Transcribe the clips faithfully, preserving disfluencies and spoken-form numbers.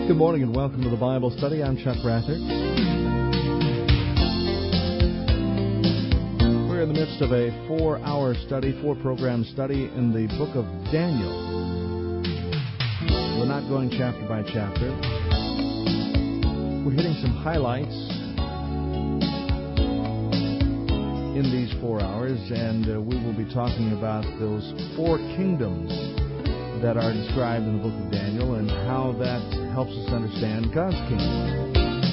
Good morning and welcome to the Bible Study. I'm Chuck Rather. We're in the midst of a four-hour study, four-program study in the book of Daniel. We're not going chapter by chapter. We're hitting some highlights in these four hours, and uh, we will be talking about those four kingdoms that are described in the book of Daniel and how that helps us understand God's kingdom.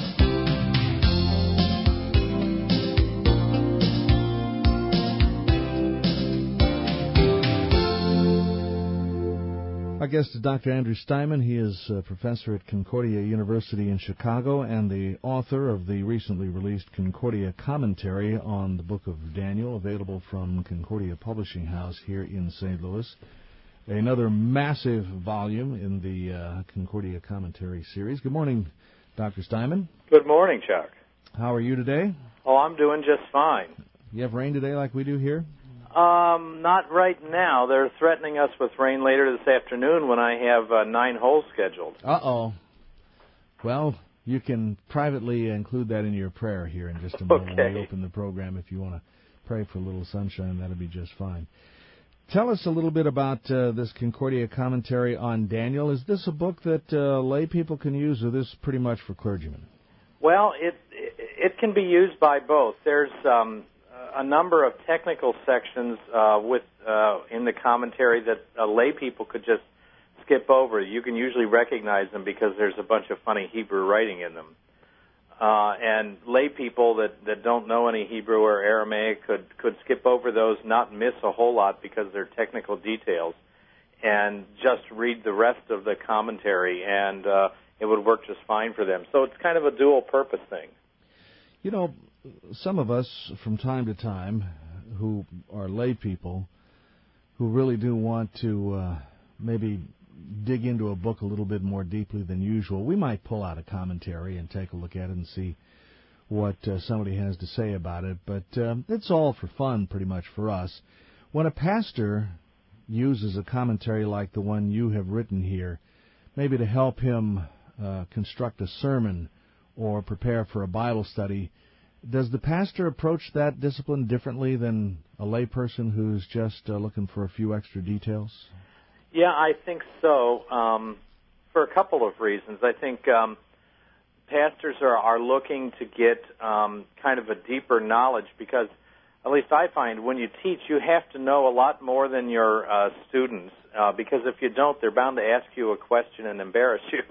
Our guest is Doctor Andrew Steinman. He is a professor at Concordia University in Chicago and the author of the recently released Concordia Commentary on the book of Daniel, available from Concordia Publishing House here in Saint Louis. Another massive volume in the uh, Concordia Commentary series. Good morning, Doctor Steinman. Good morning, Chuck. How are you today? Oh, I'm doing just fine. You have rain today like we do here? Um, not right now. They're threatening us with rain later this afternoon when I have uh, nine holes scheduled. Uh-oh. Well, you can privately include that in your prayer here in just a moment Okay. when we open the program. If you want to pray for a little sunshine, that'll be just fine. Tell us a little bit about uh, this Concordia Commentary on Daniel. Is this a book that uh, lay people can use, or is this pretty much for clergymen? Well, it it can be used by both. There's um, a number of technical sections uh, with uh, in the commentary that uh, lay people could just skip over. You can usually recognize them because there's a bunch of funny Hebrew writing in them. Uh, and lay people that, that don't know any Hebrew or Aramaic could, could skip over those, not miss a whole lot because they're technical details, and just read the rest of the commentary, and uh, it would work just fine for them. So it's kind of a dual-purpose thing. You know, some of us from time to time who are lay people who really do want to uh, maybe dig into a book a little bit more deeply than usual, we might pull out a commentary and take a look at it and see what uh, somebody has to say about it. But uh, it's all for fun pretty much for us. When a pastor uses a commentary like the one you have written here, maybe to help him uh, construct a sermon or prepare for a Bible study, does the pastor approach that discipline differently than a lay person who's just uh, looking for a few extra details? Yeah, I think so, um, for a couple of reasons. I think um, pastors are, are looking to get um, kind of a deeper knowledge because, at least I find, when you teach, you have to know a lot more than your uh, students uh, because if you don't, they're bound to ask you a question and embarrass you.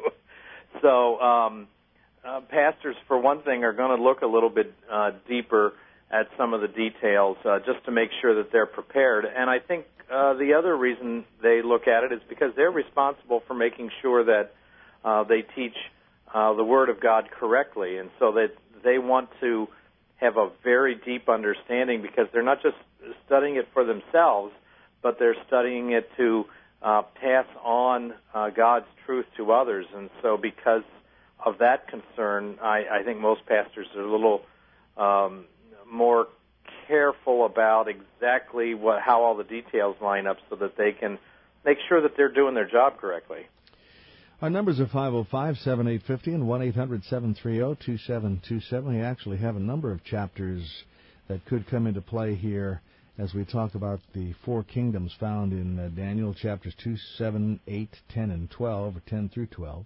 so um, uh, pastors, for one thing, are going to look a little bit uh, deeper at some of the details uh, just to make sure that they're prepared. And I think uh, the other reason they look at it is because they're responsible for making sure that uh, they teach uh, the Word of God correctly. And so that they want to have a very deep understanding because they're not just studying it for themselves, but they're studying it to uh, pass on uh, God's truth to others. And so because of that concern, I, I think most pastors are a little um, more careful about exactly what, how all the details line up so that they can make sure that they're doing their job correctly. Our numbers are five oh five, seven eight five oh and one eight hundred, seven three oh, two seven two seven. We actually have a number of chapters that could come into play here as we talk about the four kingdoms found in uh, Daniel, chapters two, seven, eight, ten, and twelve, or ten through twelve.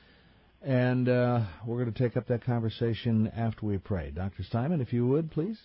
And uh, we're going to take up that conversation after we pray. Doctor Steinman, if you would, please.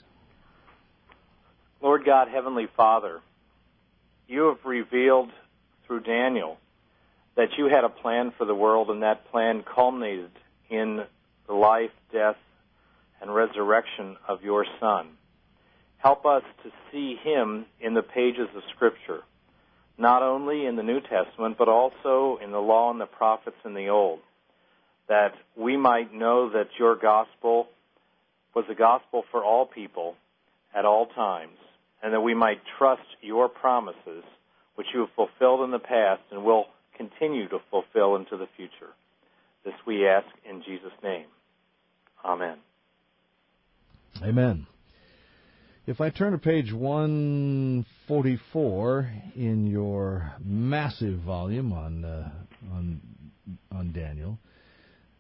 Lord God, Heavenly Father, you have revealed through Daniel that you had a plan for the world, and that plan culminated in the life, death, and resurrection of your Son. Help us to see him in the pages of Scripture, not only in the New Testament, but also in the law and the prophets in the Old, that we might know that your gospel was a gospel for all people at all times, and that we might trust your promises, which you have fulfilled in the past and will continue to fulfill into the future. This we ask in Jesus' name. Amen. Amen. If I turn to page one forty-four in your massive volume on uh, on on Daniel,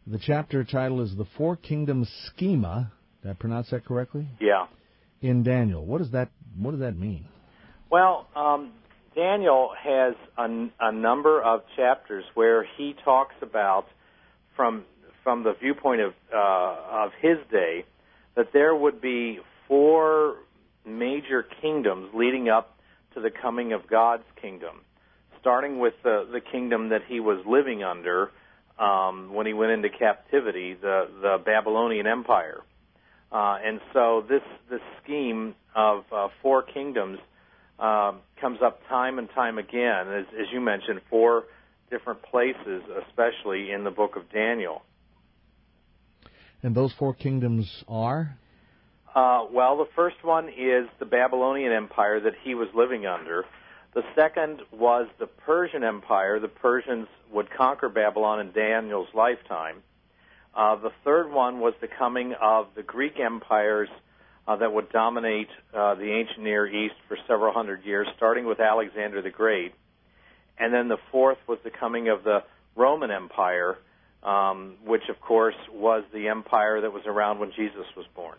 The chapter title is The Four Kingdoms Schema. Did I pronounce that correctly? Yeah. In Daniel. What does that What does that mean? Well, um, Daniel has a, a number of chapters where he talks about, from from the viewpoint of uh, of his day, that there would be four major kingdoms leading up to the coming of God's kingdom, starting with the, the kingdom that he was living under um, when he went into captivity, the, the Babylonian Empire. Uh, and so this this scheme of uh, four kingdoms uh, comes up time and time again, as, as you mentioned, four different places, especially in the book of Daniel. And those four kingdoms are? Uh, well, the first one is the Babylonian Empire that he was living under. The second was the Persian Empire. The Persians would conquer Babylon in Daniel's lifetime. Uh, the third one was the coming of the Greek empires uh, that would dominate uh, the ancient Near East for several hundred years, starting with Alexander the Great. And then the fourth was the coming of the Roman Empire, um, which, of course, was the empire that was around when Jesus was born.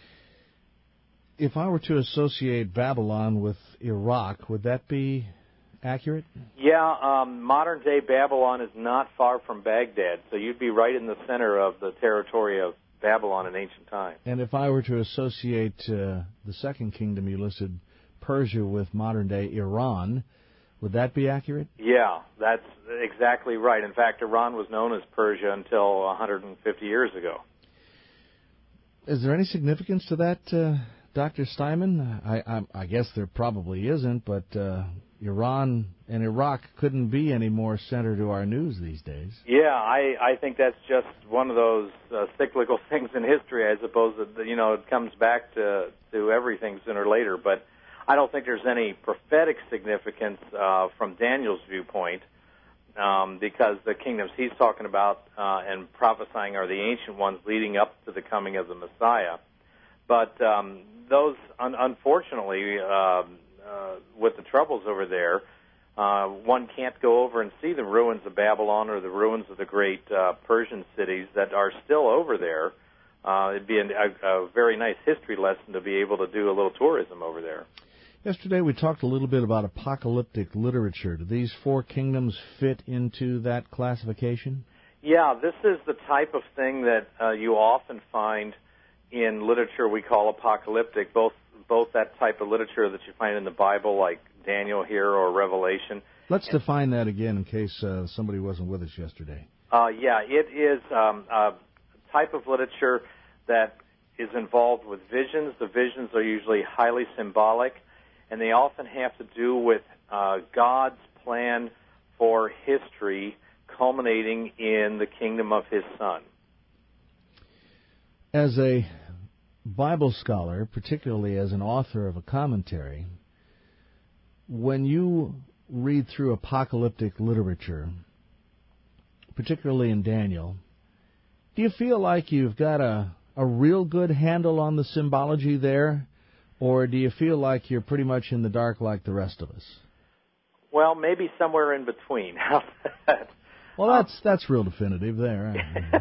If I were to associate Babylon with Iraq, would that be accurate? Yeah, um, modern-day Babylon is not far from Baghdad, so you'd be right in the center of the territory of Babylon in ancient times. And if I were to associate uh, the second kingdom you listed, Persia, with modern-day Iran, would that be accurate? Yeah, that's exactly right. In fact, Iran was known as Persia until one hundred fifty years ago. Is there any significance to that, uh, Doctor Steinman? I, I, I guess there probably isn't, but uh, Iran and Iraq couldn't be any more center to our news these days. Yeah, I, I think that's just one of those uh, cyclical things in history. I suppose that, you know, it comes back to, to everything sooner or later, but I don't think there's any prophetic significance uh, from Daniel's viewpoint, um, because the kingdoms he's talking about uh, and prophesying are the ancient ones leading up to the coming of the Messiah. But um, those, un- unfortunately, uh, uh, with the troubles over there, uh, one can't go over and see the ruins of Babylon or the ruins of the great uh, Persian cities that are still over there. Uh, it'd be an, a, a very nice history lesson to be able to do a little tourism over there. Yesterday we talked a little bit about apocalyptic literature. Do these four kingdoms fit into that classification? Yeah, this is the type of thing that uh, you often find in literature we call apocalyptic, both both that type of literature that you find in the Bible, like Daniel here or Revelation. Let's and, define that again in case uh, somebody wasn't with us yesterday. Uh, yeah, it is um, a type of literature that is involved with visions. The visions are usually highly symbolic, and they often have to do with uh, God's plan for history culminating in the kingdom of His Son. As a Bible scholar, particularly as an author of a commentary, when you read through apocalyptic literature, particularly in Daniel, do you feel like you've got a, a real good handle on the symbology there, or do you feel like you're pretty much in the dark like the rest of us? Well, maybe somewhere in between. How's that? Well, that's um, that's real definitive there.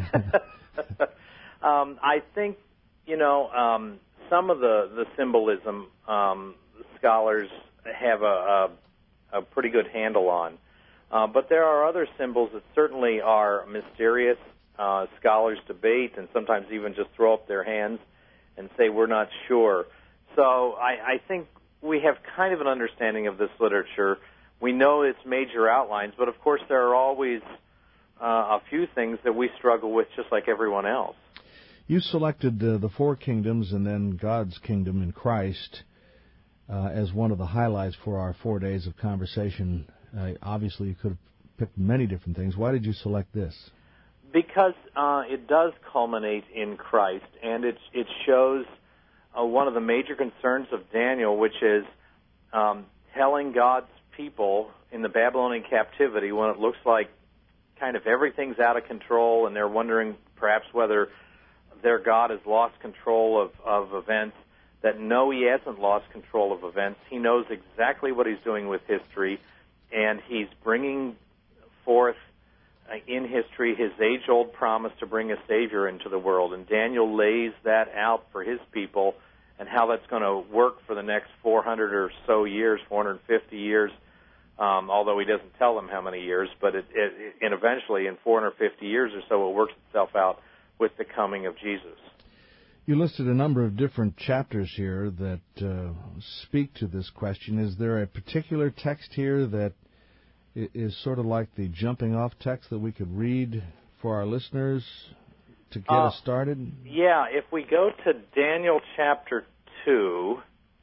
um, I think, you know, um, some of the, the symbolism um, scholars have a, a, a pretty good handle on. Uh, but there are other symbols that certainly are mysterious. Uh, scholars debate and sometimes even just throw up their hands and say we're not sure. So I, I think we have kind of an understanding of this literature. We know its major outlines, but of course there are always uh, a few things that we struggle with just like everyone else. You selected uh, the four kingdoms and then God's kingdom in Christ uh, as one of the highlights for our four days of conversation. Uh, obviously, you could have picked many different things. Why did you select this? Because uh, it does culminate in Christ, and it, it shows uh, one of the major concerns of Daniel, which is um, telling God's people in the Babylonian captivity when it looks like kind of everything's out of control and they're wondering perhaps whether their God has lost control of, of events, that no, He hasn't lost control of events. He knows exactly what He's doing with history, and He's bringing forth in history his age-old promise to bring a Savior into the world, and Daniel lays that out for his people and how that's going to work for the next four hundred or so years, four hundred fifty years, um, although he doesn't tell them how many years, but it, it, and eventually in four hundred fifty years or so it works itself out with the coming of Jesus. You listed a number of different chapters here that uh, speak to this question. Is there a particular text here that is sort of like the jumping-off text that we could read for our listeners to get uh, us started? Yeah, if we go to Daniel chapter two,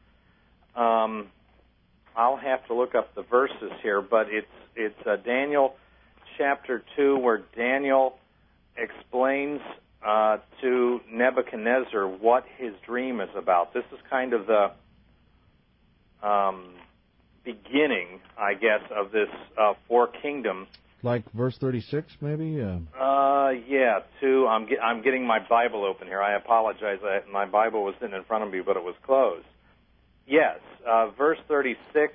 um, I'll have to look up the verses here, but it's it's uh, Daniel chapter two where Daniel explains uh, to Nebuchadnezzar what his dream is about. This is kind of the um, beginning, I guess, of this uh, four kingdom. Like verse thirty-six, maybe? Uh, uh yeah, two. I'm get, I'm getting my Bible open here. I apologize. I, my Bible was sitting in front of me, but it was closed. Yes, uh, verse thirty-six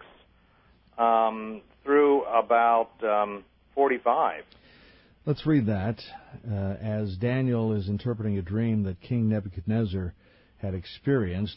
um, through about um, forty-five. Let's read that uh, as Daniel is interpreting a dream that King Nebuchadnezzar had experienced.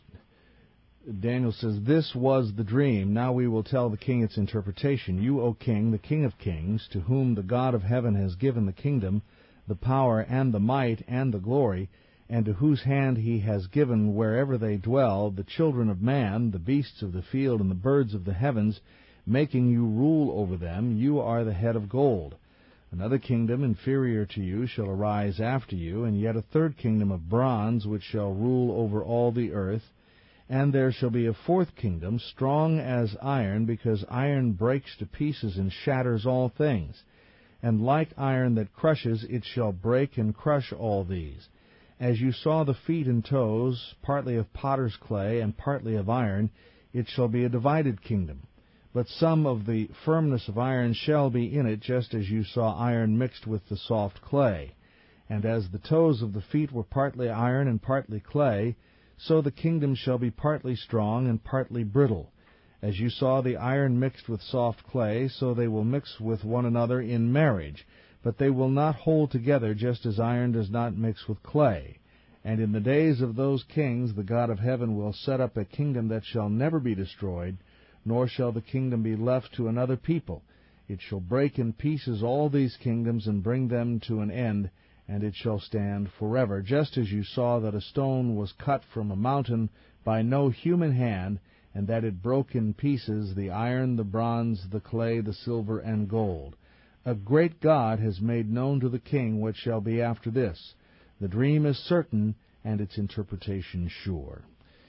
Daniel says, "This was the dream. Now we will tell the king its interpretation. You, O king, the king of kings, to whom the God of heaven has given the kingdom, the power, and the might, and the glory, and to whose hand he has given wherever they dwell, the children of man, the beasts of the field, and the birds of the heavens, making you rule over them, you are the head of gold. Another kingdom inferior to you shall arise after you, and yet a third kingdom of bronze, which shall rule over all the earth. And there shall be a fourth kingdom, strong as iron, because iron breaks to pieces and shatters all things. And like iron that crushes, it shall break and crush all these. As you saw the feet and toes, partly of potter's clay and partly of iron, it shall be a divided kingdom. But some of the firmness of iron shall be in it, just as you saw iron mixed with the soft clay. And as the toes of the feet were partly iron and partly clay, so the kingdom shall be partly strong and partly brittle. As you saw the iron mixed with soft clay, so they will mix with one another in marriage. But they will not hold together, just as iron does not mix with clay. And in the days of those kings the God of heaven will set up a kingdom that shall never be destroyed, nor shall the kingdom be left to another people. It shall break in pieces all these kingdoms and bring them to an end, and it shall stand forever. Just as you saw that a stone was cut from a mountain by no human hand, and that it broke in pieces the iron, the bronze, the clay, the silver, and gold. A great God has made known to the king what shall be after this. The dream is certain, and its interpretation sure."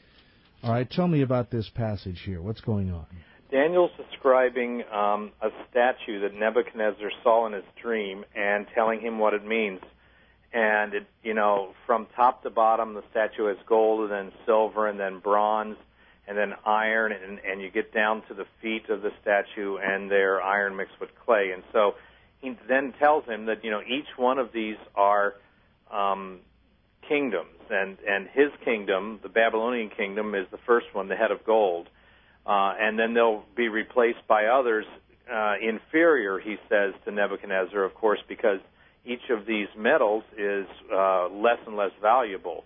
All right, tell me about this passage here. What's going on? Daniel's describing um, a statue that Nebuchadnezzar saw in his dream and telling him what it means. And, it, you know, from top to bottom, the statue has gold and then silver and then bronze and then iron, and, and you get down to the feet of the statue, and they're iron mixed with clay. And so he then tells him that, you know, each one of these are um, kingdoms, and, and his kingdom, the Babylonian kingdom, is the first one, the head of gold. Uh, and then they'll be replaced by others uh, inferior, he says, to Nebuchadnezzar, of course, because each of these metals is uh, less and less valuable.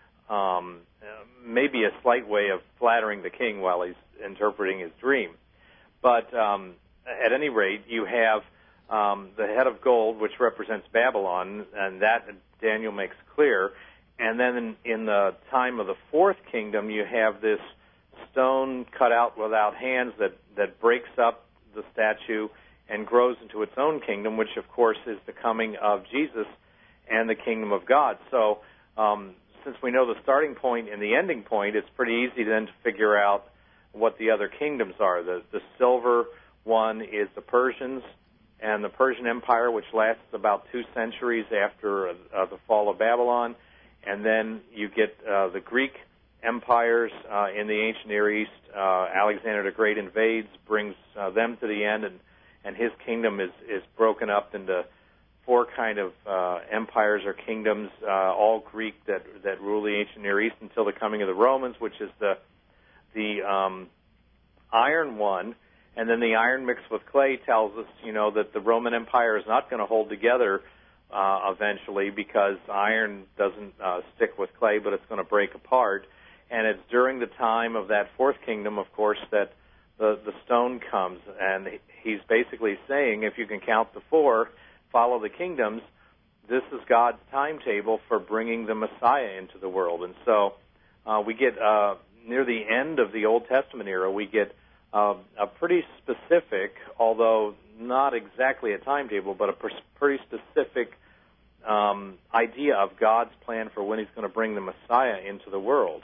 Um, maybe a slight way of flattering the king while he's interpreting his dream. But um, at any rate, you have um, the head of gold, which represents Babylon, and that Daniel makes clear. And then in, in the time of the fourth kingdom, you have this stone cut out without hands that, that breaks up the statue and grows into its own kingdom, which, of course, is the coming of Jesus and the kingdom of God. So um, since we know the starting point and the ending point, it's pretty easy then to figure out what the other kingdoms are. The, the silver one is the Persians, and the Persian Empire, which lasts about two centuries after uh, the fall of Babylon. And then you get uh, the Greek empires uh, in the ancient Near East. Uh, Alexander the Great invades, brings uh, them to the end, and, and his kingdom is, is broken up into four kind of uh, empires or kingdoms, uh, all Greek, that that rule the ancient Near East until the coming of the Romans, which is the the um, iron one. And then the iron mixed with clay tells us, you know, that the Roman Empire is not going to hold together uh, eventually because iron doesn't uh, stick with clay, but it's going to break apart. And it's during the time of that fourth kingdom, of course, that the, the stone comes. And he's basically saying, if you can count the four, follow the kingdoms, this is God's timetable for bringing the Messiah into the world. And so uh, we get, uh, near the end of the Old Testament era, we get uh, a pretty specific, although not exactly a timetable, but a pers- pretty specific um, idea of God's plan for when he's going to bring the Messiah into the world.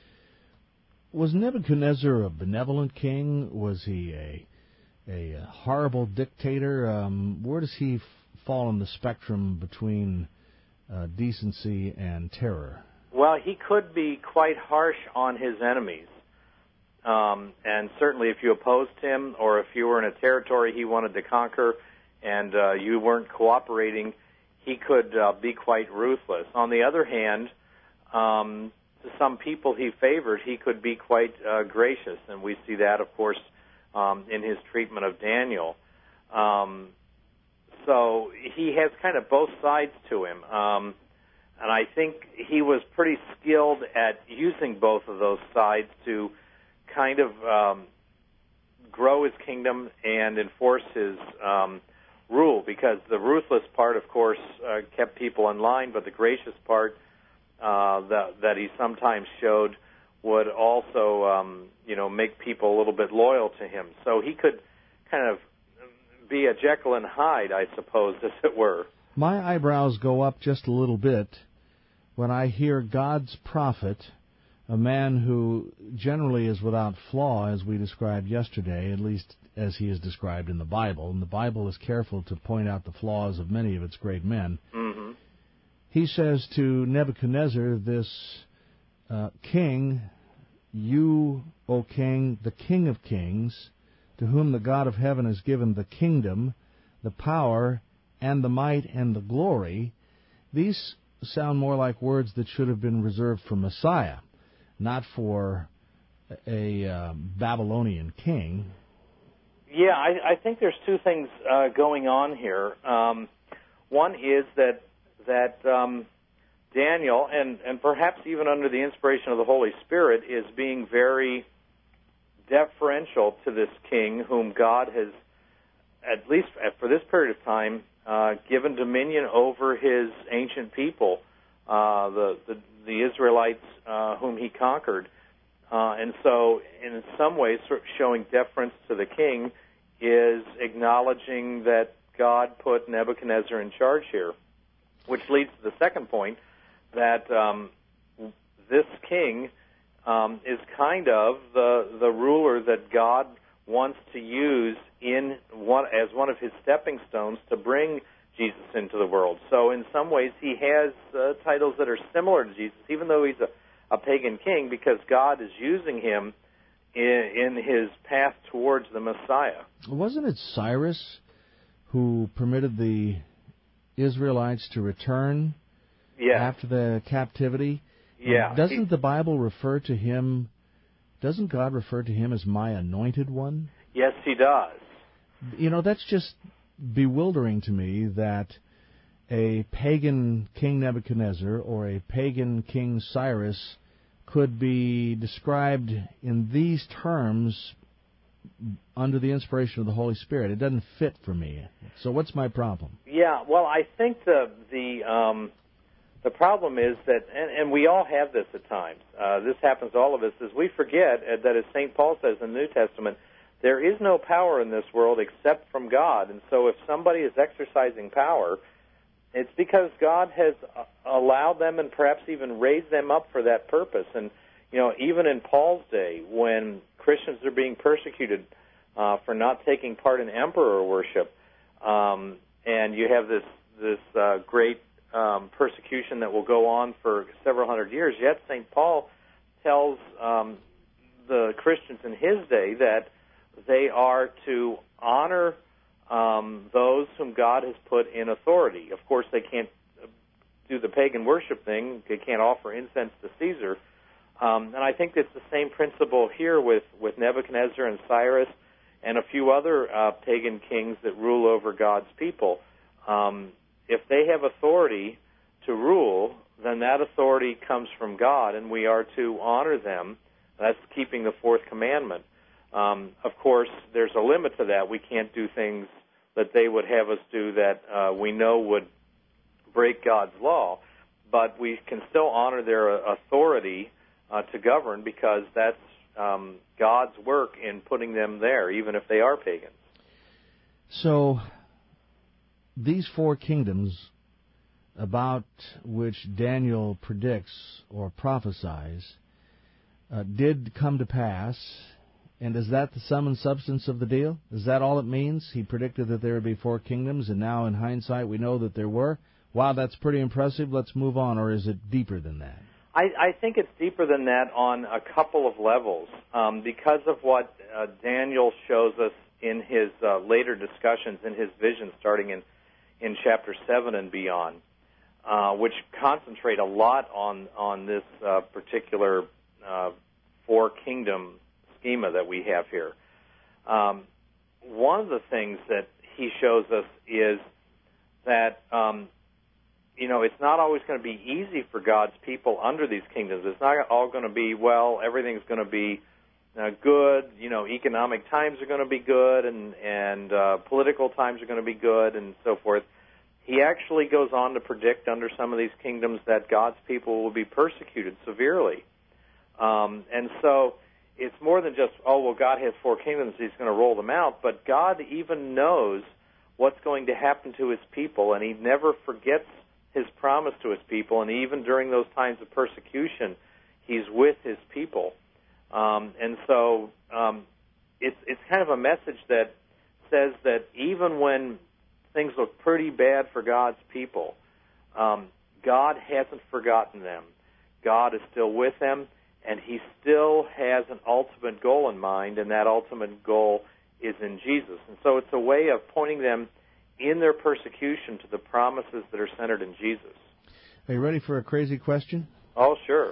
Was Nebuchadnezzar a benevolent king? Was he a, a horrible dictator? Um, where does he f- fall on the spectrum between uh, decency and terror? Well, he could be quite harsh on his enemies. Um, and certainly if you opposed him or if you were in a territory he wanted to conquer and uh, you weren't cooperating, he could uh, be quite ruthless. On the other hand, um, to some people he favored, he could be quite uh, gracious. And we see that, of course, um, in his treatment of Daniel. Um So he has kind of both sides to him, um, and I think he was pretty skilled at using both of those sides to kind of um, grow his kingdom and enforce his um, rule, because the ruthless part, of course, uh, kept people in line, but the gracious part uh, that, that he sometimes showed would also, um, you know, make people a little bit loyal to him. So he could kind of be a Jekyll and Hyde, I suppose, as it were. My eyebrows go up just a little bit when I hear God's prophet, a man who generally is without flaw, as we described yesterday, at least as he is described in the Bible, and the Bible is careful to point out the flaws of many of its great men. Mm-hmm. He says to Nebuchadnezzar, this uh, king, you, O king, the King of kings, to whom the God of heaven has given the kingdom, the power, and the might, and the glory. These sound more like words that should have been reserved for Messiah, not for a uh, Babylonian king. Yeah, I, I think there's two things uh, going on here. Um, one is that that um, Daniel, and, and perhaps even under the inspiration of the Holy Spirit, is being very deferential to this king whom God has, at least for this period of time, uh, given dominion over his ancient people, uh, the, the the Israelites uh, whom he conquered. Uh, and so, in some ways, sort of showing deference to the king is acknowledging that God put Nebuchadnezzar in charge here, which leads to the second point, that um, this king Um, is kind of the the ruler that God wants to use in one as one of his stepping stones to bring Jesus into the world. So in some ways he has uh, titles that are similar to Jesus, even though he's a, a pagan king, because God is using him in, in his path towards the Messiah. Wasn't it Cyrus who permitted the Israelites to return yes. after the captivity? Yeah. Doesn't he, the Bible refer to him, doesn't God refer to him as my anointed one? Yes, he does. You know, that's just bewildering to me that a pagan King Nebuchadnezzar or a pagan King Cyrus could be described in these terms under the inspiration of the Holy Spirit. It doesn't fit for me. So what's my problem? Yeah, well, I think the the um, the problem is that, and, and we all have this at times. Uh, this happens to all of us, is we forget that, as Saint Paul says in the New Testament, there is no power in this world except from God. And so if somebody is exercising power, it's because God has allowed them and perhaps even raised them up for that purpose. And, you know, even in Paul's day, when Christians are being persecuted uh, for not taking part in emperor worship, um, and you have this, this uh, great um, persecution that will go on for several hundred years, yet Saint Paul tells um, the Christians in his day that they are to honor um, those whom God has put in authority. Of course, they can't do the pagan worship thing. They can't offer incense to Caesar. Um, and I think it's the same principle here with, with Nebuchadnezzar and Cyrus. and a few other uh, pagan kings that rule over God's people. Um, if they have authority to rule, then that authority comes from God, and we are to honor them. That's keeping the fourth commandment. Um, of course, there's a limit to that. We can't do things that they would have us do that uh, we know would break God's law, but we can still honor their authority uh, to govern, because that's um, God's work in putting them there, even if they are pagans. So, these four kingdoms about which Daniel predicts or prophesies uh, did come to pass. And is that the sum and substance of the deal? Is that all it means? He predicted that there would be four kingdoms, and now in hindsight we know that there were. Wow, that's pretty impressive. Let's move on. Or is it deeper than that? I, I think it's deeper than that on a couple of levels. Um, because of what uh, Daniel shows us in his uh, later discussions, in his vision starting in, in chapter seven and beyond, uh, which concentrate a lot on, on this uh, particular uh, four-kingdom schema that we have here. Um, one of the things that he shows us is that, um, you know, it's not always going to be easy for God's people under these kingdoms. It's not all going to be, well, everything's going to be uh, good, you know, economic times are going to be good, and, and uh, political times are going to be good, and so forth. He actually goes on to predict under some of these kingdoms that God's people will be persecuted severely. Um, and so it's more than just, oh, well, God has four kingdoms, he's going to roll them out, but God even knows what's going to happen to his people, and he never forgets his promise to his people, and even during those times of persecution, he's with his people. Um, and so um, it's, it's kind of a message that says that even when things look pretty bad for God's people, um, God hasn't forgotten them. God is still with them, and he still has an ultimate goal in mind, and that ultimate goal is in Jesus. And so it's a way of pointing them in their persecution to the promises that are centered in Jesus. Are you ready for a crazy question? Oh, sure.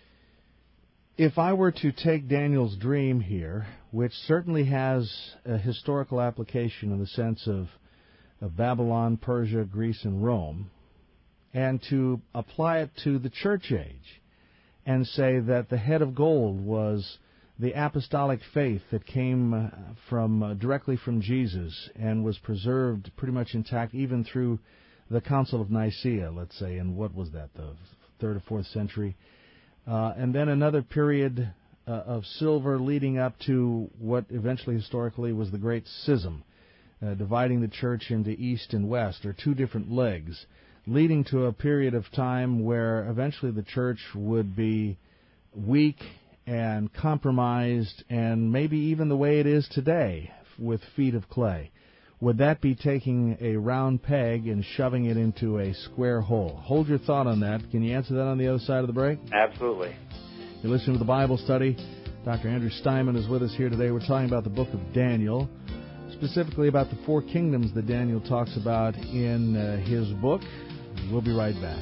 If I were to take Daniel's dream here, which certainly has a historical application in the sense of, of Babylon, Persia, Greece, and Rome, and to apply it to the church age, and say that the head of gold was the apostolic faith that came uh, from uh, directly from Jesus and was preserved pretty much intact even through the Council of Nicaea, let's say, in what was that, the third or fourth century? Uh, and then another period uh, of silver leading up to what eventually historically was the Great Schism, uh, dividing the church into east and west, or two different legs, leading to a period of time where eventually the church would be weak and compromised, and maybe even the way it is today with feet of clay. Would that be taking a round peg and shoving it into a square hole? Hold your thought on that. Can you answer that on the other side of the break? Absolutely. You're listening to the Bible Study. Doctor Andrew Steinman is with us here today. We're talking about the book of Daniel, specifically about the four kingdoms that Daniel talks about in uh, his book. We'll be right back.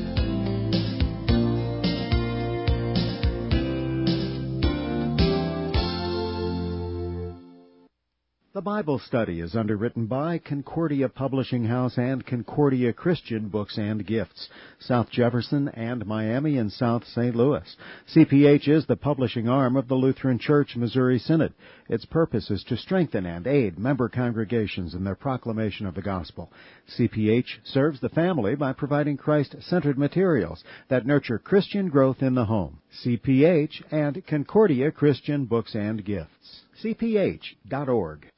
The Bible Study is underwritten by Concordia Publishing House and Concordia Christian Books and Gifts, South Jefferson and Miami and South Saint Louis. C P H is the publishing arm of the Lutheran Church Missouri Synod. Its purpose is to strengthen and aid member congregations in their proclamation of the gospel. C P H serves the family by providing Christ-centered materials that nurture Christian growth in the home. C P H and Concordia Christian Books and Gifts. C P H dot org.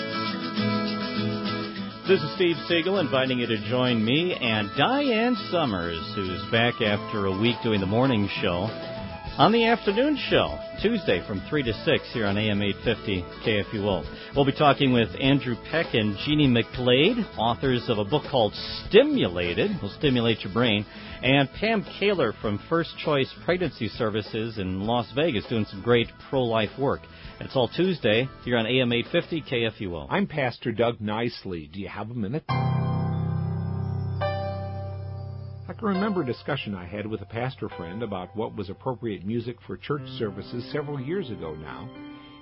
This is Steve Siegel inviting you to join me and Diane Summers, who's back after a week doing the morning show, on the afternoon show, Tuesday from three to six here on A M eight fifty K F U O. We'll be talking with Andrew Peck and Jeannie McGlade, authors of a book called Stimulated, will stimulate your brain, and Pam Kaler from First Choice Pregnancy Services in Las Vegas doing some great pro-life work. It's all Tuesday here on A M eight fifty K F U O. I'm Pastor Doug Nicely. Do you have a minute? I can remember a discussion I had with a pastor friend about what was appropriate music for church services several years ago now.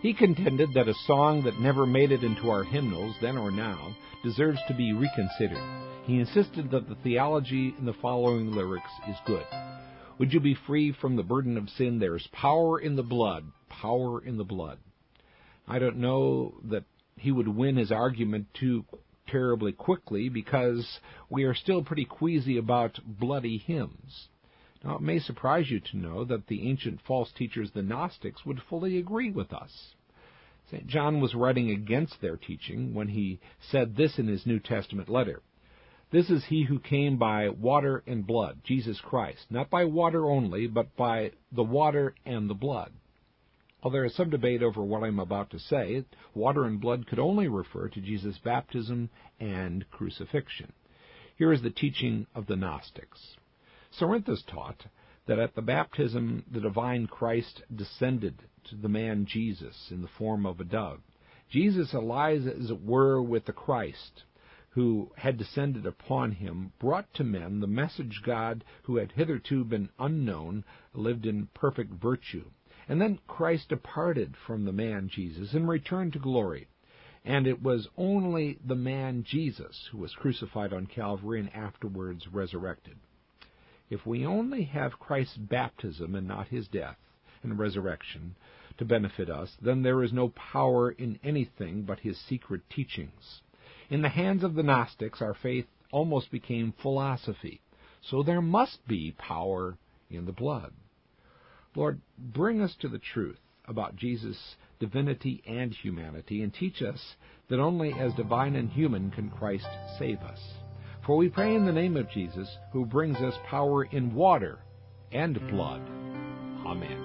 He contended that a song that never made it into our hymnals, then or now, deserves to be reconsidered. He insisted that the theology in the following lyrics is good. Would you be free from the burden of sin? There's power in the blood, power in the blood. I don't know that he would win his argument too terribly quickly, because we are still pretty queasy about bloody hymns. Now, it may surprise you to know that the ancient false teachers, the Gnostics, would fully agree with us. Saint John was writing against their teaching when he said this in his New Testament letter. This is he who came by water and blood, Jesus Christ, not by water only, but by the water and the blood. While there is some debate over what I'm about to say, water and blood could only refer to Jesus' baptism and crucifixion. Here is the teaching of the Gnostics. Cerinthus taught that at the baptism the divine Christ descended to the man Jesus in the form of a dove. Jesus lies, as it were, with the Christ, who had descended upon him, brought to men the message God, who had hitherto been unknown, lived in perfect virtue. And then Christ departed from the man Jesus and returned to glory. And it was only the man Jesus who was crucified on Calvary and afterwards resurrected. If we only have Christ's baptism and not his death and resurrection to benefit us, then there is no power in anything but his secret teachings. In the hands of the Gnostics, our faith almost became philosophy. So there must be power in the blood. Lord, bring us to the truth about Jesus' divinity and humanity, and teach us that only as divine and human can Christ save us. For we pray in the name of Jesus, who brings us power in water and blood. Amen.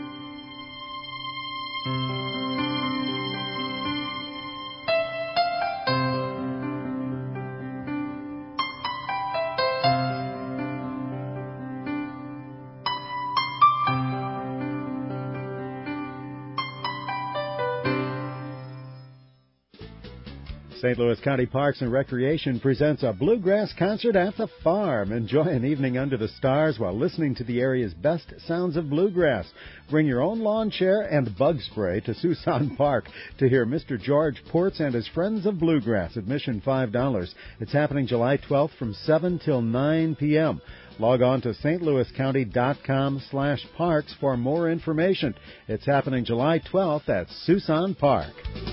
Saint Louis County Parks and Recreation presents a bluegrass concert at the farm. Enjoy an evening under the stars while listening to the area's best sounds of bluegrass. Bring your own lawn chair and bug spray to Suisun Park to hear Mister George Ports and his Friends of Bluegrass. Admission five dollars. It's happening July twelfth from seven till nine p.m. Log on to stlouiscounty.com slash parks for more information. It's happening July twelfth at Suisun Park.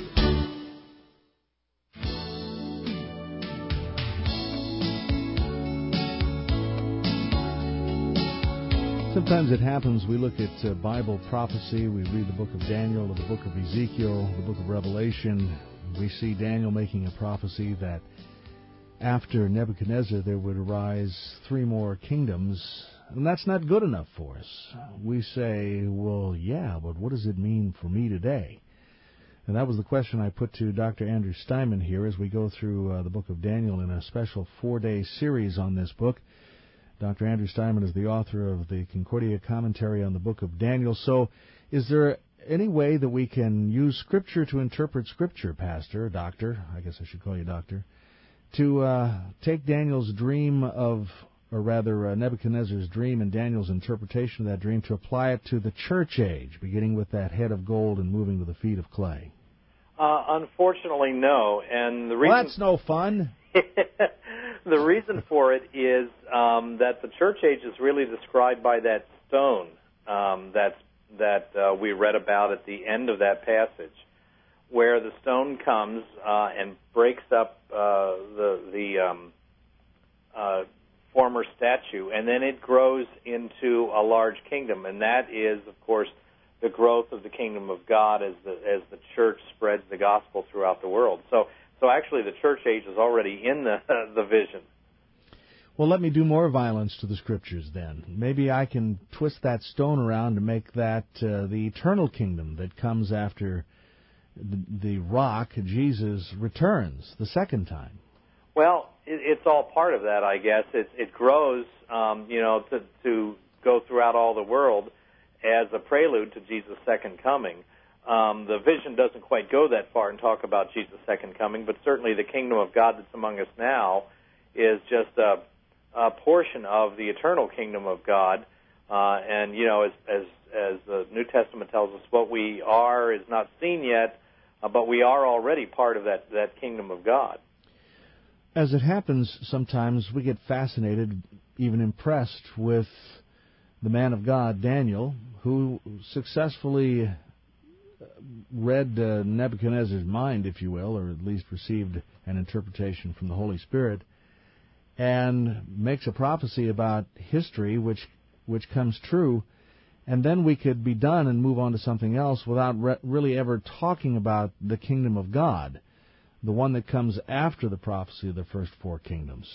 Sometimes it happens we look at uh, Bible prophecy, we read the book of Daniel or the book of Ezekiel, the book of Revelation. We see Daniel making a prophecy that after Nebuchadnezzar there would arise three more kingdoms, and that's not good enough for us. We say, well, yeah, but what does it mean for me today? And that was the question I put to Doctor Andrew Steinman here as we go through uh, the book of Daniel in a special four-day series on this book. Doctor Andrew Steinman is the author of the Concordia Commentary on the book of Daniel. So is there any way that we can use Scripture to interpret Scripture, Pastor, Doctor, I guess I should call you Doctor, to uh, take Daniel's dream of, or rather uh, Nebuchadnezzar's dream and Daniel's interpretation of that dream to apply it to the church age, beginning with that head of gold and moving to the feet of clay? Uh, unfortunately, no. And the reason well, that's no fun. The reason for it is um, that the church age is really described by that stone um, that's, that uh, we read about at the end of that passage, where the stone comes uh, and breaks up uh, the, the um, uh, former statue, and then it grows into a large kingdom, and that is, of course, the growth of the kingdom of God as the as the church spreads the gospel throughout the world. So. So actually, the church age is already in the the vision. Well, let me do more violence to the Scriptures then. Maybe I can twist that stone around to make that uh, the eternal kingdom that comes after the, the rock, Jesus, returns the second time. Well, it, it's all part of that, I guess. It, it grows, um, you know, to, to go throughout all the world as a prelude to Jesus' second coming. Um, the vision doesn't quite go that far and talk about Jesus' second coming, but certainly the kingdom of God that's among us now is just a, a portion of the eternal kingdom of God. Uh, and, you know, as, as as the New Testament tells us, what we are is not seen yet, uh, but we are already part of that, that kingdom of God. As it happens, sometimes we get fascinated, even impressed with the man of God, Daniel, who successfully read uh, Nebuchadnezzar's mind, if you will, or at least received an interpretation from the Holy Spirit, and makes a prophecy about history which which comes true, and then we could be done and move on to something else without re- really ever talking about the kingdom of God, the one that comes after the prophecy of the first four kingdoms.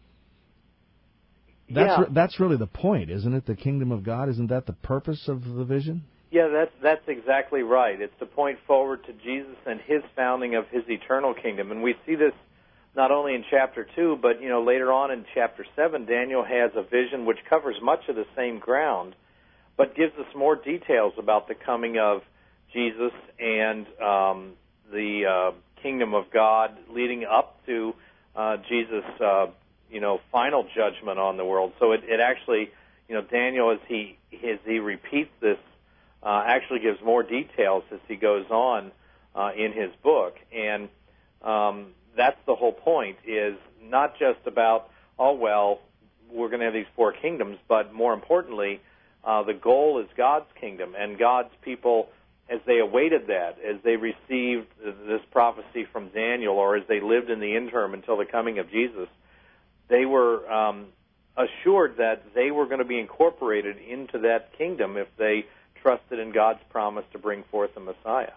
That's yeah. re- that's really the point, isn't it? The kingdom of God, isn't that the purpose of the vision? Yeah, that's that's exactly right. It's to point forward to Jesus and his founding of his eternal kingdom, and we see this not only in chapter two, but you know later on in chapter seven, Daniel has a vision which covers much of the same ground, but gives us more details about the coming of Jesus and um, the uh, kingdom of God, leading up to uh, Jesus' uh, you know final judgment on the world. So it, it actually, you know, Daniel as he as he repeats this. Uh, actually gives more details as he goes on uh, in his book. And um, that's the whole point, is not just about, oh, well, we're going to have these four kingdoms, but more importantly, uh, the goal is God's kingdom. And God's people, as they awaited that, as they received this prophecy from Daniel, or as they lived in the interim until the coming of Jesus, they were um, assured that they were going to be incorporated into that kingdom if they trusted in God's promise to bring forth the Messiah.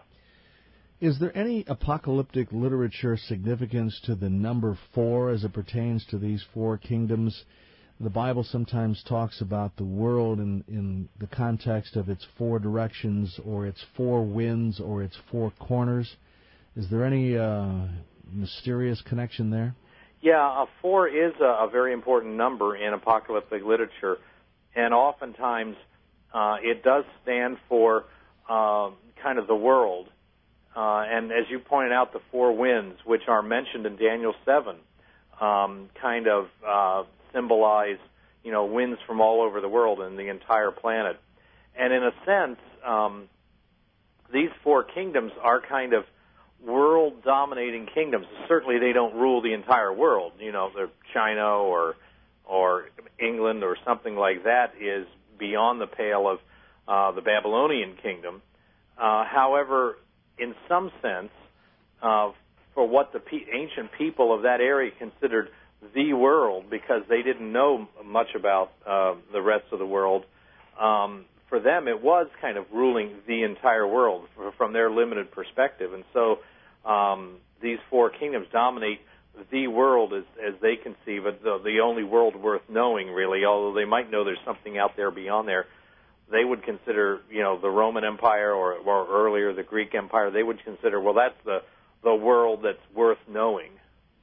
Is there any apocalyptic literature significance to the number four as it pertains to these four kingdoms? The Bible sometimes talks about the world in, in the context of its four directions, or its four winds, or its four corners. Is there any uh, mysterious connection there? Yeah, a four is a, a very important number in apocalyptic literature, and oftentimes Uh, it does stand for uh, kind of the world. Uh, and as you pointed out, the four winds, which are mentioned in Daniel seven, um, kind of uh, symbolize, you know, winds from all over the world and the entire planet. And in a sense, um, these four kingdoms are kind of world-dominating kingdoms. Certainly they don't rule the entire world. You know, they're China or or England or something like that is beyond the pale of uh, the Babylonian kingdom. Uh, however, in some sense, uh, for what the pe- ancient people of that area considered the world, because they didn't know much about uh, the rest of the world, um, for them it was kind of ruling the entire world from their limited perspective. And so um, these four kingdoms dominate the world as, as they conceive it, the, the only world worth knowing, really, although they might know there's something out there beyond there. They would consider, you know, the Roman Empire or, or earlier the Greek Empire, they would consider, well, that's the, the world that's worth knowing.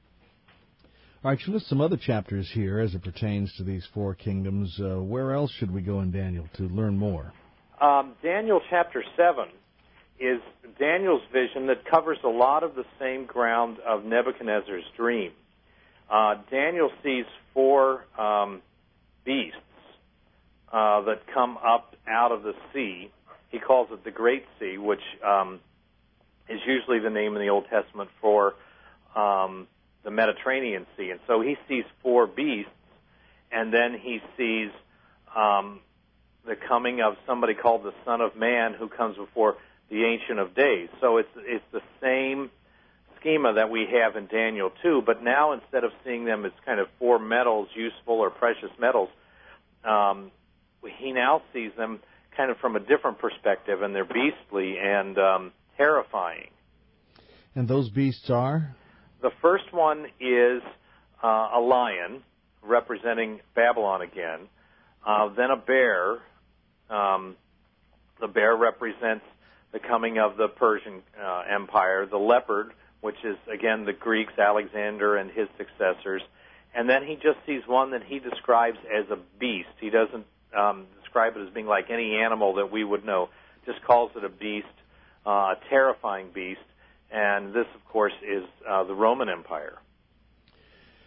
All right, you list some other chapters here as it pertains to these four kingdoms. Uh, where else should we go in Daniel to learn more? Um, Daniel chapter seven is Daniel's vision that covers a lot of the same ground of Nebuchadnezzar's dream. Uh, Daniel sees four um, beasts uh, that come up out of the sea. He calls it the Great Sea, which um, is usually the name in the Old Testament for um, the Mediterranean Sea. And so he sees four beasts, and then he sees um, the coming of somebody called the Son of Man, who comes before the Ancient of Days. So it's it's the same schema that we have in Daniel two, but now instead of seeing them as kind of four metals, useful or precious metals, um, he now sees them kind of from a different perspective, and they're beastly and um, terrifying. And those beasts are? The first one is uh, a lion, representing Babylon again, uh, then a bear. Um, the bear represents the coming of the Persian uh, Empire, the leopard, which is, again, the Greeks, Alexander and his successors. And then he just sees one that he describes as a beast. He doesn't um, describe it as being like any animal that we would know, just calls it a beast, uh, a terrifying beast. And this, of course, is uh, the Roman Empire.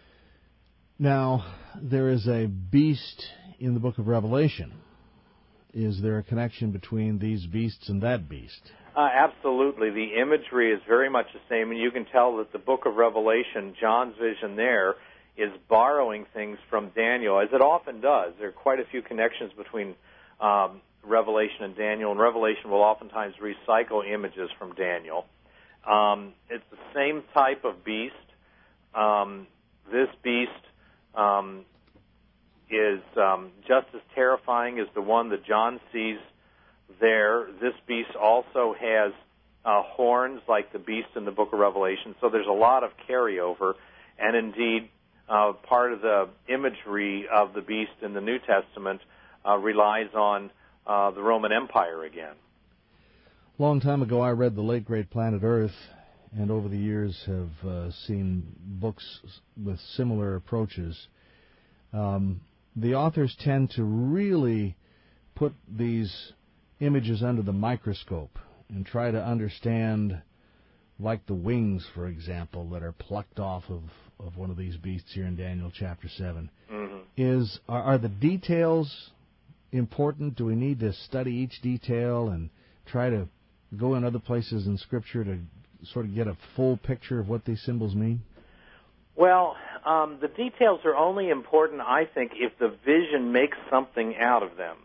Now, there is a beast in the book of Revelation. is there a connection between these beasts and that beast? Uh, absolutely. The imagery is very much the same, and you can tell that the book of Revelation, John's vision there, is borrowing things from Daniel, as it often does. There are quite a few connections between um, Revelation and Daniel, and Revelation will oftentimes recycle images from Daniel. Um, it's the same type of beast. Um, this beast um, is um, just as terrifying as the one that John sees there. This beast also has uh, horns like the beast in the book of Revelation, so there's a lot of carryover, and indeed uh, part of the imagery of the beast in the New Testament uh, relies on uh, the Roman Empire again. A long time ago, I read The Late Great Planet Earth, and over the years have uh, seen books with similar approaches. Um, the authors tend to really put these images under the microscope and try to understand, like the wings, for example, that are plucked off of, of one of these beasts here in Daniel chapter seven. Mm-hmm. Is are, are the details important? Do we need to study each detail and try to go in other places in Scripture to sort of get a full picture of what these symbols mean? Well, um, the details are only important, I think, if the vision makes something out of them.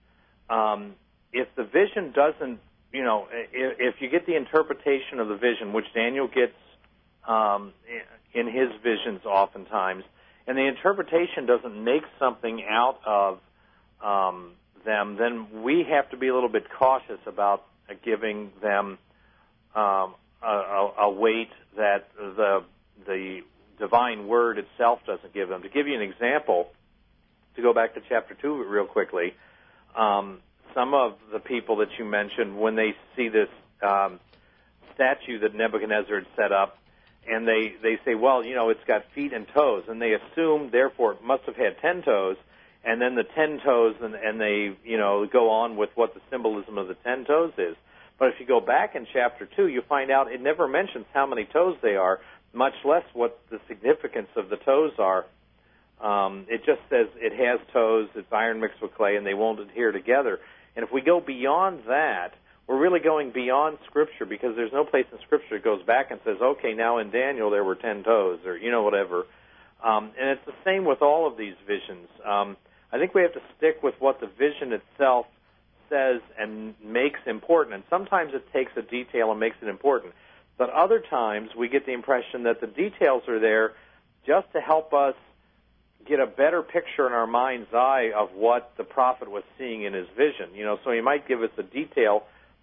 Um, if the vision doesn't, you know, if, if you get the interpretation of the vision, which Daniel gets um, in his visions oftentimes, and the interpretation doesn't make something out of um, them, then we have to be a little bit cautious about giving them um, a, a, a weight that the the divine word itself doesn't give them. To give you an example, to go back to chapter two real quickly, um, some of the people that you mentioned, when they see this um, statue that Nebuchadnezzar had set up, and they, they say, well, you know, it's got feet and toes, and they assume, therefore, it must have had ten toes, and then the ten toes, and, and they, you know, go on with what the symbolism of the ten toes is. But if you go back in chapter two, you find out it never mentions how many toes they are, much less what the significance of the toes are. Um, it just says it has toes, it's iron mixed with clay, and they won't adhere together. And if we go beyond that, we're really going beyond Scripture, because there's no place in Scripture that goes back and says, okay, now in Daniel there were ten toes, or, you know, whatever. Um, and it's the same with all of these visions. Um, I think we have to stick with what the vision itself says and makes important. And sometimes it takes a detail and makes it important. But other times we get the impression that the details are there just to help us get a better picture in our mind's eye of what the prophet was seeing in his vision. You know, so he might give us a detail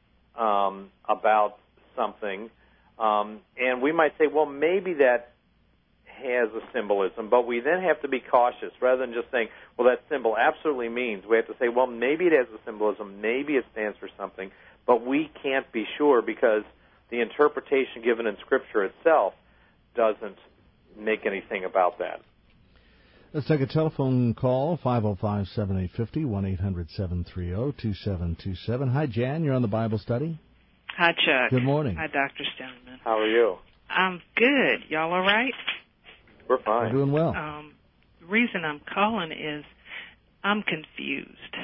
um, about something, um, and we might say, well, maybe that has a symbolism, but we then have to be cautious rather than just saying, well, that symbol absolutely means. We have to say, well, maybe it has a symbolism, maybe it stands for something, but we can't be sure because the interpretation given in Scripture itself doesn't make anything about that. Let's take a telephone call, five oh five, seven eight five oh, one eight hundred, seven three zero, two seven two seven. Hi, Jan. You're on the Bible study. Hi, Chuck. Good morning. Hi, Doctor Stoneman. How are you? I'm good. Y'all all right? We're fine. We're doing well. Um, the reason I'm calling is I'm confused.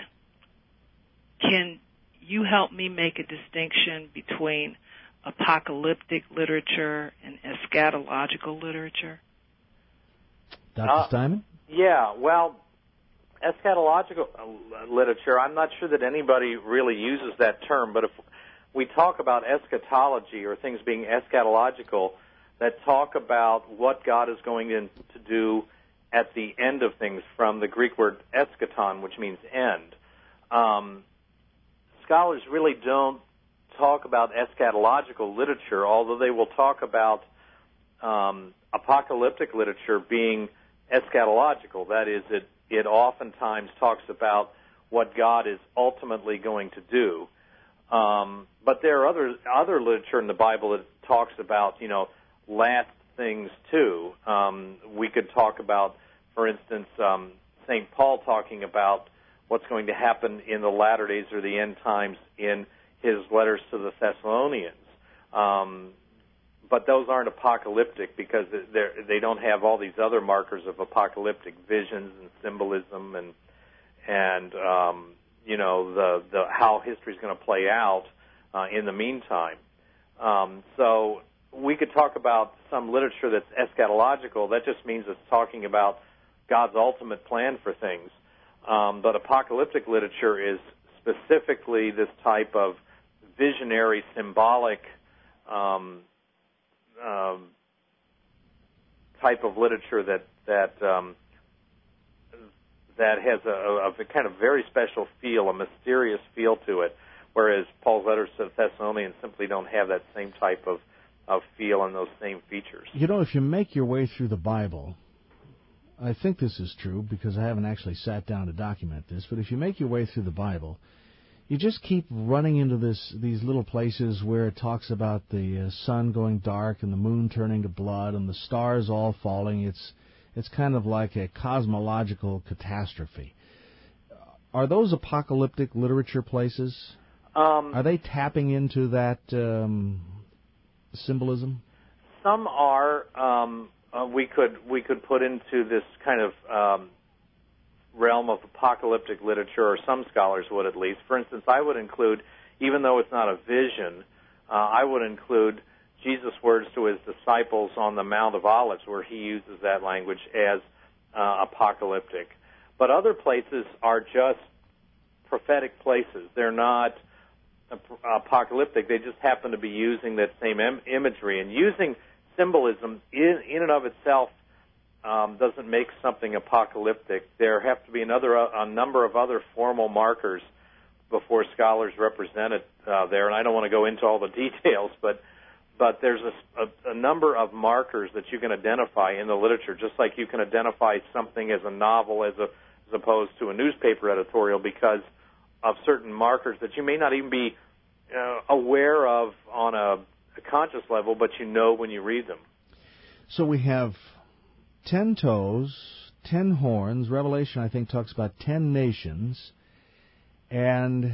Can you help me make a distinction between apocalyptic literature and eschatological literature? Doctor Uh, Steinman? Yeah, well, eschatological literature, I'm not sure that anybody really uses that term, but if we talk about eschatology or things being eschatological that talk about what God is going to do at the end of things, from the Greek word eschaton, which means end, um, scholars really don't talk about eschatological literature, although they will talk about um, apocalyptic literature being eschatological. That is, it, it oftentimes talks about what God is ultimately going to do. Um, but there are other other literature in the Bible that talks about, you know, last things too. Um, we could talk about, for instance, um, Saint Paul talking about what's going to happen in the latter days or the end times in his letters to the Thessalonians. Um, but those aren't apocalyptic because they don't have all these other markers of apocalyptic visions and symbolism and and um, you know, the, the how history is going to play out uh, in the meantime. Um, so we could talk about some literature that's eschatological. That just means it's talking about God's ultimate plan for things. Um, but apocalyptic literature is specifically this type of visionary, symbolic um, um, type of literature that that um, that has a, a, a kind of very special feel, a mysterious feel to it, whereas Paul's letters to the Thessalonians simply don't have that same type of, of feel and those same features. You know, if you make your way through the Bible, I think this is true because I haven't actually sat down to document this, but if you make your way through the Bible, you just keep running into this these little places where it talks about the uh, sun going dark and the moon turning to blood and the stars all falling. It's it's kind of like a cosmological catastrophe. Are those apocalyptic literature places? Um, Are they tapping into that um, symbolism? Some are. Um, uh, we could we could put into this kind of um, realm of apocalyptic literature, or some scholars would at least. For instance, I would include, even though it's not a vision, uh, I would include Jesus' words to his disciples on the Mount of Olives, where he uses that language as uh, apocalyptic. But other places are just prophetic places. They're not ap- apocalyptic. They just happen to be using that same im- imagery. And using symbolism in, in and of itself um, doesn't make something apocalyptic. There have to be another a number of other formal markers before scholars represent it uh, there. And I don't want to go into all the details, but But there's a, a, a number of markers that you can identify in the literature, just like you can identify something as a novel as, a, as opposed to a newspaper editorial, because of certain markers that you may not even be uh, aware of on a, a conscious level, but you know when you read them. So we have ten toes, ten horns. Revelation, I think, talks about ten nations, and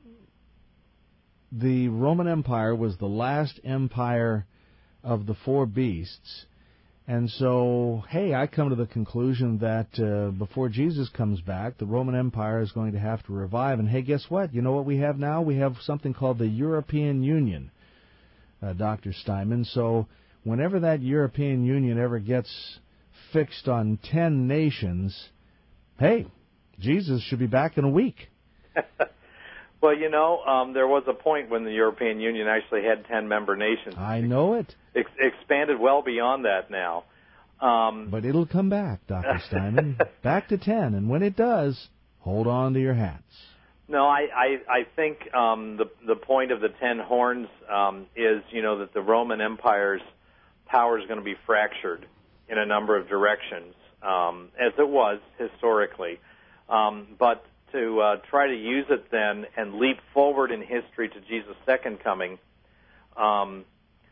the Roman Empire was the last empire of the four beasts. And so, hey, I come to the conclusion that uh, before Jesus comes back, the Roman Empire is going to have to revive. And hey, guess what? You know what we have now? We have something called the European Union, uh, Doctor Steinman. So whenever that European Union ever gets fixed on ten nations, hey, Jesus should be back in a week. Well, you know, um, there was a point when the European Union actually had ten member nations. I know it. Ex- expanded well beyond that now. Um, but it'll come back, Doctor Steinman, back to ten. And when it does, hold on to your hats. No, I, I, I think um, the the point of the ten horns um, is, you know, that the Roman Empire's power is going to be fractured in a number of directions, um, as it was historically. Um, but to uh, try to use it then and leap forward in history to Jesus' second coming, um,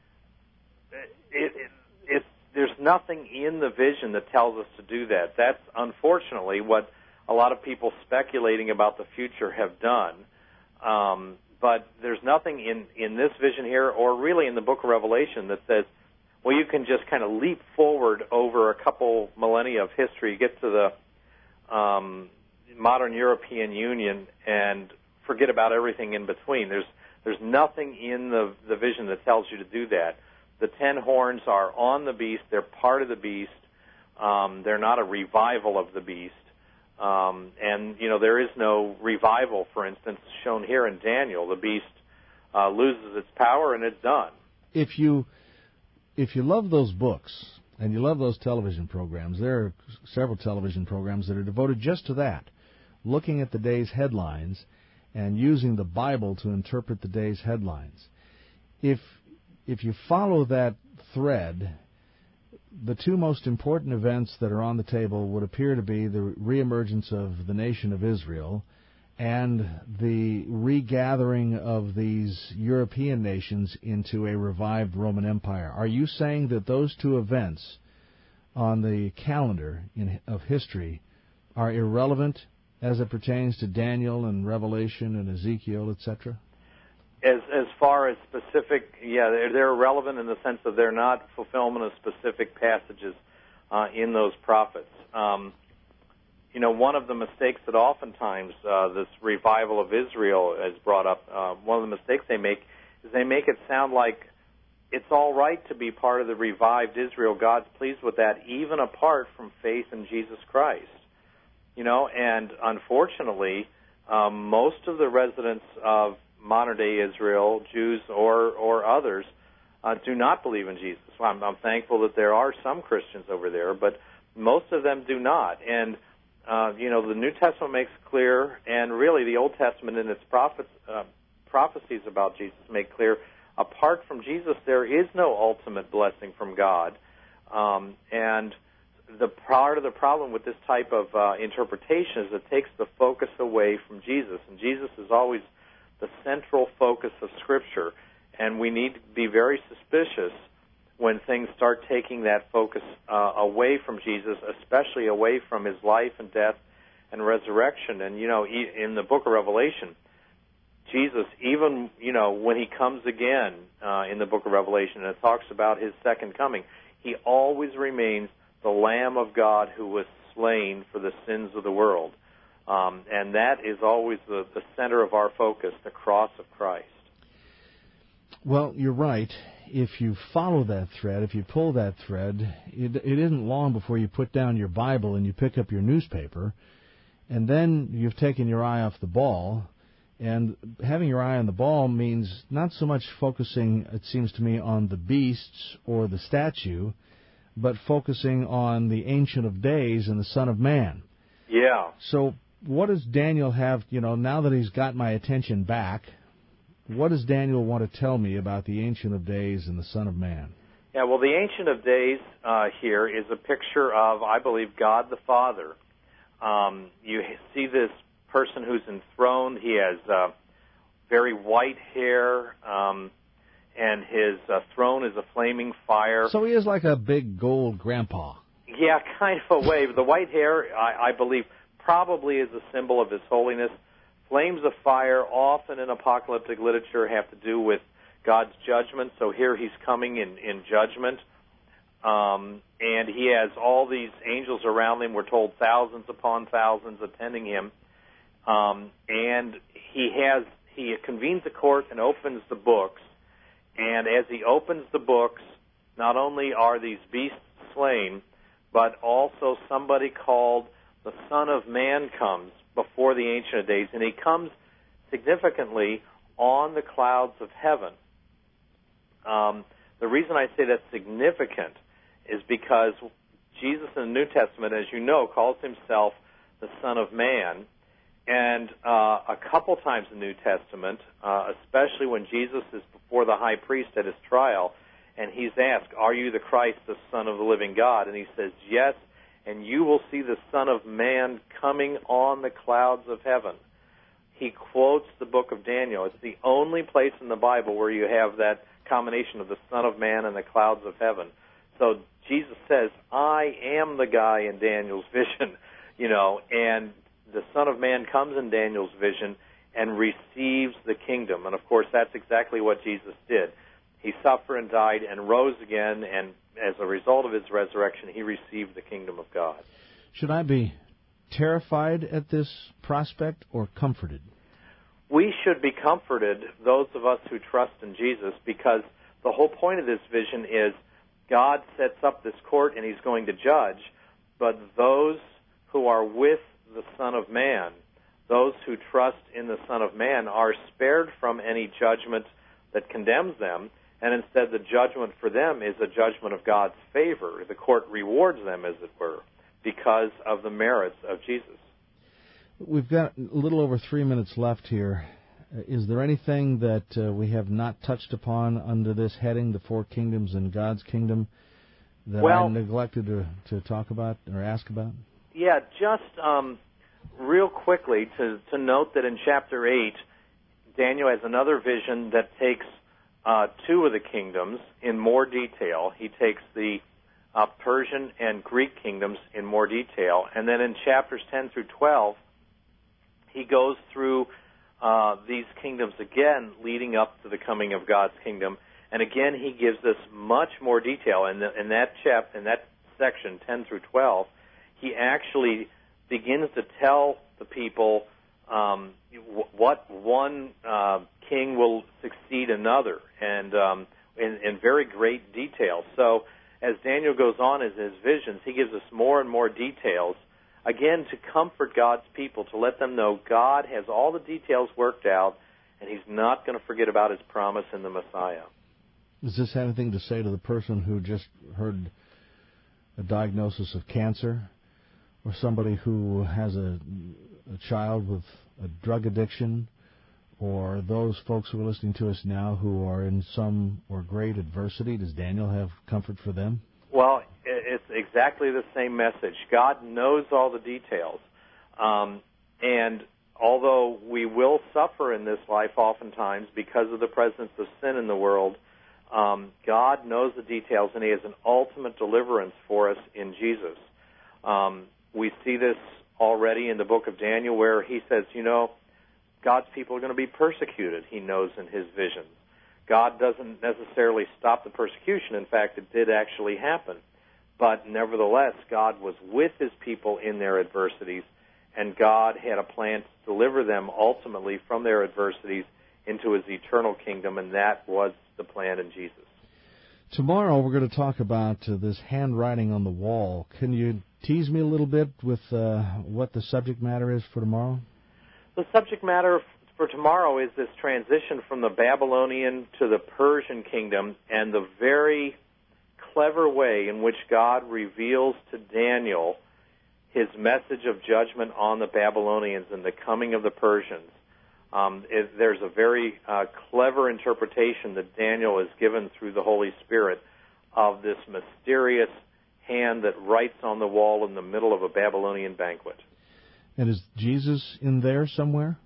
it, it, it, there's nothing in the vision that tells us to do that. That's unfortunately what a lot of people speculating about the future have done. Um, but there's nothing in, in this vision here, or really in the book of Revelation, that says, well, you can just kind of leap forward over a couple millennia of history, get to the um, modern European Union, and forget about everything in between. There's there's nothing in the the vision that tells you to do that. The ten horns are on the beast. They're part of the beast. Um, they're not a revival of the beast. Um, and, you know, there is no revival, for instance, shown here in Daniel. The beast uh, loses its power and it's done. If you if you love those books and you love those television programs, there are several television programs that are devoted just to that, looking at the day's headlines and using the Bible to interpret the day's headlines. If if you follow that thread, the two most important events that are on the table would appear to be the reemergence of the nation of Israel and the regathering of these European nations into a revived Roman Empire. Are you saying that those two events on the calendar in, of history are irrelevant as it pertains to Daniel and Revelation and Ezekiel, et cetera? As as far as specific, yeah, they're, they're irrelevant in the sense that they're not fulfillment of specific passages uh, in those prophets. Um, you know, one of the mistakes that oftentimes uh, this revival of Israel is brought up, uh, one of the mistakes they make is they make it sound like it's all right to be part of the revived Israel. God's pleased with that, even apart from faith in Jesus Christ. You know, and unfortunately, um, most of the residents of modern-day Israel, Jews or or others, uh, do not believe in Jesus. I'm, I'm thankful that there are some Christians over there, but most of them do not. And uh, you know, the New Testament makes clear, and really the Old Testament in its prophets, uh, prophecies about Jesus make clear, apart from Jesus, there is no ultimate blessing from God. Um, and the part of the problem with this type of uh, interpretation is it takes the focus away from Jesus. And Jesus is always the central focus of Scripture. And we need to be very suspicious when things start taking that focus uh, away from Jesus, especially away from his life and death and resurrection. And, you know, in the book of Revelation, Jesus, even, you know, when he comes again uh, in the book of Revelation, and it talks about his second coming, he always remains the Lamb of God who was slain for the sins of the world. Um, and that is always the, the center of our focus, the cross of Christ. Well, you're right. If you follow that thread, if you pull that thread, it, it isn't long before you put down your Bible and you pick up your newspaper, and then you've taken your eye off the ball. And having your eye on the ball means not so much focusing, it seems to me, on the beasts or the statue, but focusing on the Ancient of Days and the Son of Man. Yeah. So what does Daniel have, you know, now that he's got my attention back, what does Daniel want to tell me about the Ancient of Days and the Son of Man? Yeah, well, the Ancient of Days uh, here is a picture of, I believe, God the Father. Um, you see this person who's enthroned. He has uh, very white hair, um, and his uh, throne is a flaming fire. So he is like a big gold grandpa. Yeah, kind of a way. The white hair, I, I believe, probably is a symbol of his holiness. Flames of fire, often in apocalyptic literature, have to do with God's judgment. So here he's coming in, in judgment. Um, and he has all these angels around him. We're told thousands upon thousands attending him. Um, and he has he convenes a court and opens the books. And as he opens the books, not only are these beasts slain, but also somebody called the Son of Man comes before the Ancient of Days, and he comes significantly on the clouds of heaven. Um, the reason I say that's significant is because Jesus in the New Testament, as you know, calls himself the Son of Man. And uh, a couple times in the New Testament, uh, especially when Jesus is before the high priest at his trial, and he's asked, "Are you the Christ, the Son of the living God?" And he says, "Yes, and you will see the Son of Man coming on the clouds of heaven." He quotes the book of Daniel. It's the only place in the Bible where you have that combination of the Son of Man and the clouds of heaven. So Jesus says, "I am the guy in Daniel's vision," you know, and the Son of Man comes in Daniel's vision and receives the kingdom. And, of course, that's exactly what Jesus did. He suffered and died and rose again, and as a result of his resurrection, he received the kingdom of God. Should I be terrified at this prospect or comforted? We should be comforted, those of us who trust in Jesus, because the whole point of this vision is God sets up this court and he's going to judge, but those who are with the Son of Man, those who trust in the Son of Man, are spared from any judgment that condemns them, and instead the judgment for them is a judgment of God's favor. The court rewards them, as it were, because of the merits of Jesus. We've got a little over three minutes left here. Is there anything that uh, we have not touched upon under this heading, the four kingdoms and God's kingdom, that well, I neglected to, to talk about or ask about? Yeah, just um, real quickly to, to note that in chapter eight, Daniel has another vision that takes uh, two of the kingdoms in more detail. He takes the uh, Persian and Greek kingdoms in more detail. And then in chapters ten through twelve, he goes through uh, these kingdoms again, leading up to the coming of God's kingdom. And again, he gives us much more detail. In, the, in that chap, in that section, ten through twelve, he actually begins to tell the people um, what one uh, king will succeed another, and um, in, in very great detail. So as Daniel goes on in his visions, he gives us more and more details, again, to comfort God's people, to let them know God has all the details worked out, and he's not going to forget about his promise in the Messiah. Does this have anything to say to the person who just heard a diagnosis of cancer, or somebody who has a, a child with a drug addiction, or those folks who are listening to us now who are in some or great adversity? Does Daniel have comfort for them? Well, it's exactly the same message. God knows all the details. Um, and although we will suffer in this life oftentimes because of the presence of sin in the world, um, God knows the details, and he has an ultimate deliverance for us in Jesus. Um, we see this already in the book of Daniel, where he says, you know, God's people are going to be persecuted, he knows in his visions. God doesn't necessarily stop the persecution. In fact, it did actually happen. But nevertheless, God was with his people in their adversities, and God had a plan to deliver them ultimately from their adversities into his eternal kingdom, and that was the plan in Jesus. Tomorrow we're going to talk about uh, this handwriting on the wall. Can you tease me a little bit with uh, what the subject matter is for tomorrow? The subject matter for tomorrow is this transition from the Babylonian to the Persian kingdom, and the very clever way in which God reveals to Daniel his message of judgment on the Babylonians and the coming of the Persians. Um, it, there's a very uh, clever interpretation that Daniel is given through the Holy Spirit of this mysterious hand that writes on the wall in the middle of a Babylonian banquet. And is Jesus in there somewhere?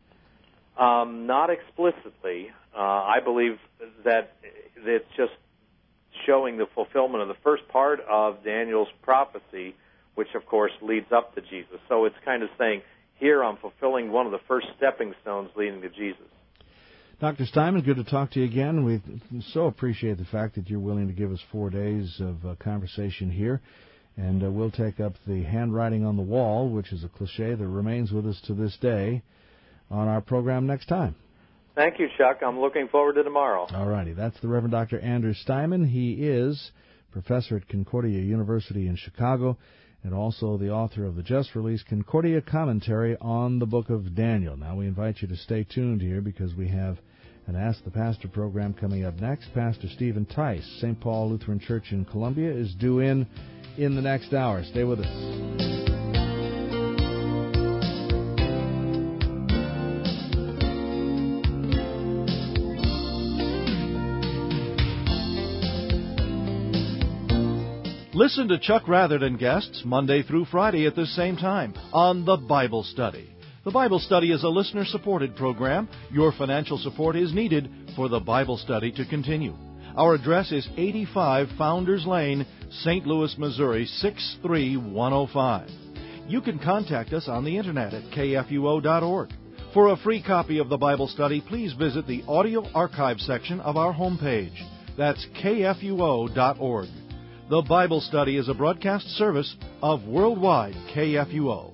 Um, not explicitly. Uh, I believe that it's just showing the fulfillment of the first part of Daniel's prophecy, which, of course, leads up to Jesus. So it's kind of saying, here I'm fulfilling one of the first stepping stones leading to Jesus. Doctor Steinman, good to talk to you again. We so appreciate the fact that you're willing to give us four days of uh, conversation here. And uh, we'll take up the handwriting on the wall, which is a cliche that remains with us to this day, on our program next time. Thank you, Chuck. I'm looking forward to tomorrow. All righty. That's the Reverend Doctor Andrew Steinman. He is professor at Concordia University in Chicago, and also the author of the just-released Concordia Commentary on the Book of Daniel. Now, we invite you to stay tuned here, because we have an Ask the Pastor program coming up next. Pastor Stephen Tice, Saint Paul Lutheran Church in Columbia, is due in in the next hour. Stay with us. Listen to Chuck Ratherton and guests Monday through Friday at the same time on The Bible Study. The Bible Study is a listener-supported program. Your financial support is needed for The Bible Study to continue. Our address is eighty-five Founders Lane, Saint Louis, Missouri, six three one oh five. You can contact us on the Internet at K F U O dot org. For a free copy of The Bible Study, please visit the audio archive section of our homepage. That's K F U O dot org. The Bible Study is a broadcast service of Worldwide K F U O.